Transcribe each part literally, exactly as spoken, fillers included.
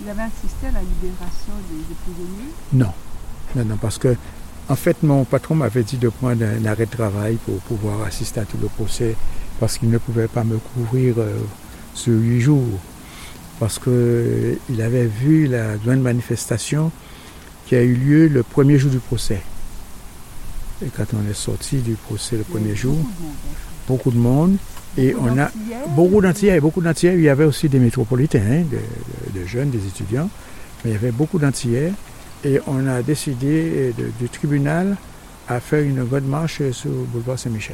Vous avez assisté à la libération des, des prisonniers? Non, non, non, parce que en fait, mon patron m'avait dit de prendre un arrêt de travail pour pouvoir assister à tout le procès, parce qu'il ne pouvait pas me couvrir euh, sur huit jours, parce qu'il avait vu la grande manifestation qui a eu lieu le premier jour du procès. Et quand on est sorti du procès le premier jour, beaucoup de monde, et on a beaucoup d'Antillais, beaucoup d'Antillais. Il y avait aussi des métropolitains, hein, de, de, de jeunes, des étudiants, mais il y avait beaucoup d'Antillais. Et on a décidé de, du tribunal à faire une grande marche sur le boulevard Saint-Michel.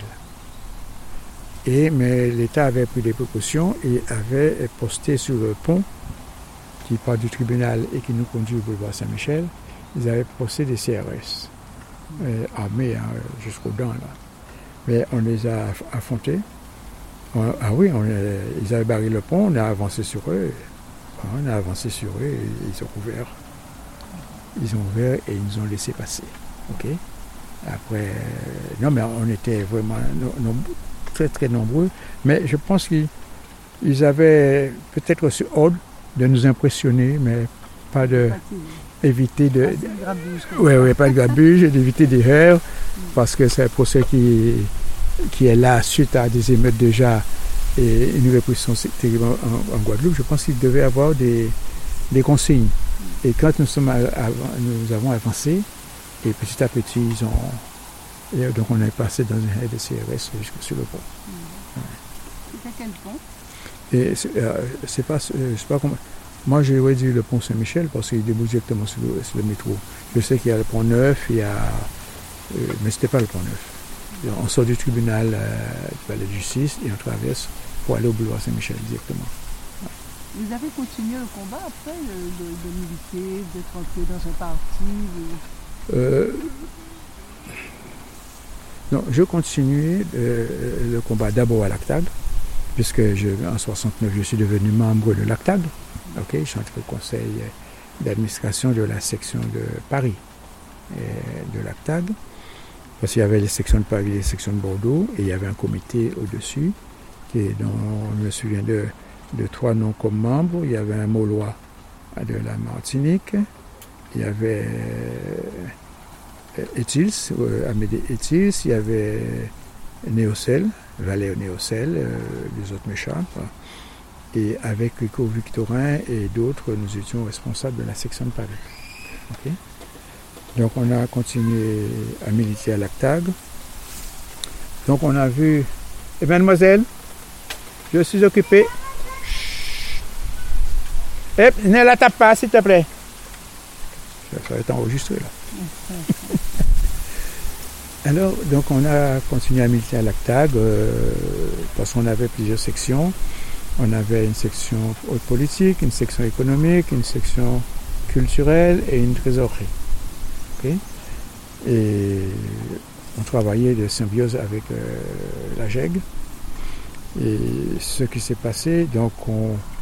Et, mais l'État avait pris des précautions et avait posté sur le pont qui part du tribunal et qui nous conduit au boulevard Saint-Michel, ils avaient posté des C R S euh, armés, hein, jusqu'aux dents. Là. Mais on les a affrontés. On, ah oui, on, ils avaient barré le pont, on a avancé sur eux. On a avancé sur eux et ils ont ouvert. Ils ont ouvert et ils nous ont laissé passer. Okay? Après, non, mais on était vraiment no, no, très très nombreux. Mais je pense qu'ils avaient peut-être reçu ordre de nous impressionner, mais pas de éviter de. Oui, oui, pas de grabuge, d'éviter des heurts, parce que c'est un procès qui, qui est là suite à des émeutes déjà et une répression terrible en, en Guadeloupe. Je pense qu'il devait avoir des, des consignes. Et quand nous, sommes à, à, nous avons avancé, et petit à petit, ils ont. Et donc on est passé dans un de C R S jusqu'au sur le pont. Mmh. Ouais. C'était quel pont? Et c'est, euh, c'est pas, euh, c'est pas comment. Moi, j'aurais dit le pont Saint-Michel parce qu'il débouche directement sur le, sur le métro. Je sais qu'il y a le pont Neuf, il y a, euh, mais c'était pas le pont Neuf. On sort du tribunal euh, du palais de justice et on traverse pour aller au boulevard Saint-Michel directement. Vous avez continué le combat après de, de, de militer, d'être entré dans un parti de... euh, Non, je continuais euh, le combat d'abord à l'A C T A G, puisque je, en soixante-neuf, je suis devenu membre de l'A C T A G. Okay, je suis entré au conseil d'administration de la section de Paris et de l'A C T A G, parce qu'il y avait les sections de Paris et les sections de Bordeaux, et il y avait un comité au-dessus, qui, dont je me souviens de de trois noms comme membres. Il y avait un Maulois de la Martinique, il y avait Etils, euh, Amédée Etils, il y avait Néocel, Valéo Néocel, euh, les autres méchants. Et avec Rico Victorin et d'autres, nous étions responsables de la section de Paris. Okay? Donc on a continué à militer à l'A C T A G. Donc on a vu, eh bien mademoiselle, je suis occupé. Eh, ne la tape pas, s'il te plaît. Ça va être enregistré, là. Alors, donc, on a continué à militer à l'A C T A G euh, parce qu'on avait plusieurs sections. On avait une section haute politique, une section économique, une section culturelle et une trésorerie. Okay? Et on travaillait de symbiose avec euh, la G E G. Et ce qui s'est passé, donc, on